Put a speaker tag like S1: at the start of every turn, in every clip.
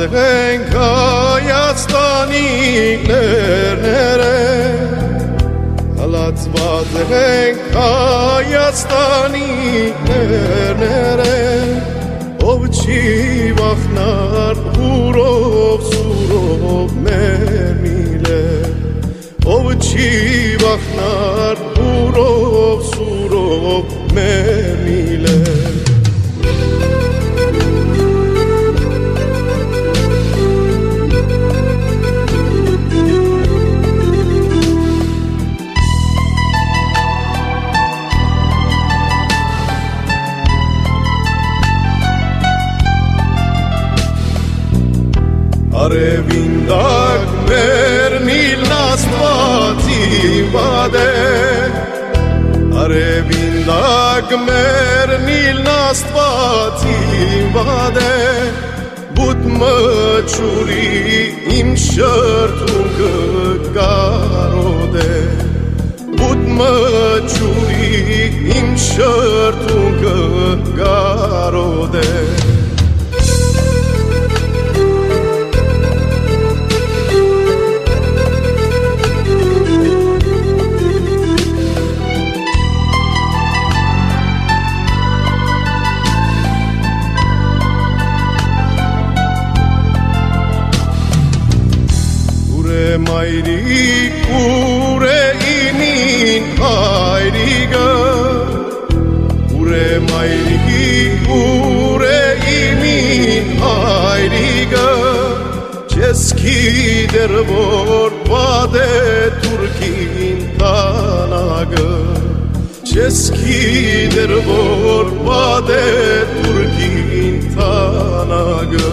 S1: ենք Հայաստանի լեռները, հալածված ենք Հայաստանի լեռները, ով չի վախնար ուրով սուրով մեր միլեր, ով չի վախնար ուրով սուրով մեր միլեր. Արևին տակ մեր միլն Աստվածի վադ է, արևին տակ մեր միլն Աստվածի վադ է, բուտ մչուրի իմ շրթունքը կարոտ է, բուտ մչուրի իմ շրթունքը կարոտ է. Մայրիկ ուր է իմին հայրիկը, ուր է մայրիկ ուր է իմին հայրիկը, չես գիտեր որ վատ է թուրքին տանագը, չես գիտեր որ վատ է թուրքին տանագը.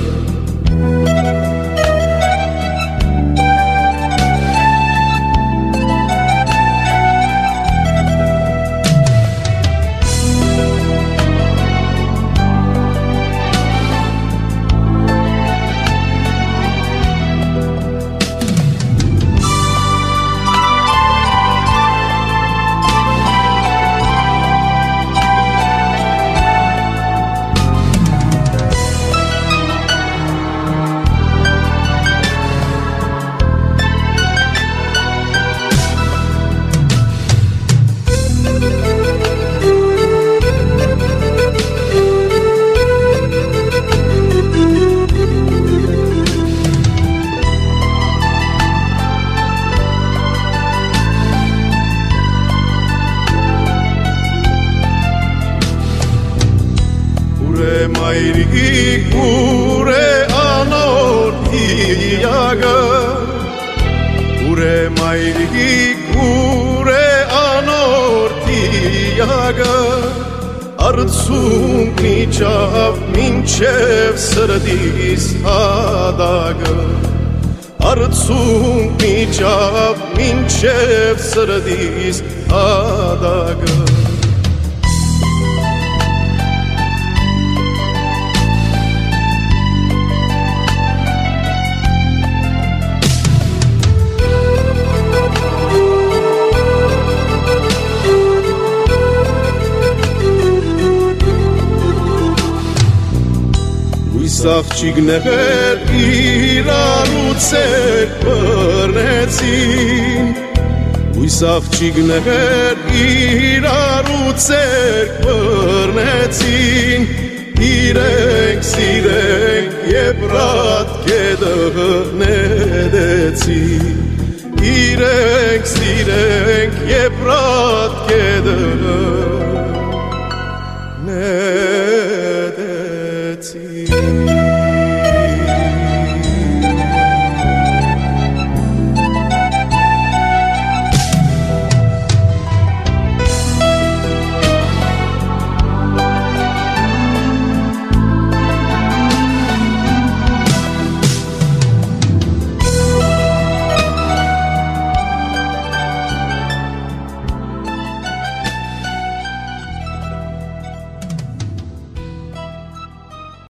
S1: Մայրիկ ուր է անոր հիագը, ուր է մայրիկ ուր է անոր հիագը, արցունքն իջավ մինչև սրտիս հադագը, արցունքն իջավ մինչև սրտիս հադագը. Աղջիկներ իրարուց էր բռնեցին, ույս աղջիկներ իրարուց էր բռնեցին, իրենք սիրենք եբրատ կետը նետեցին, իրենք սիրենք եբրատ կետը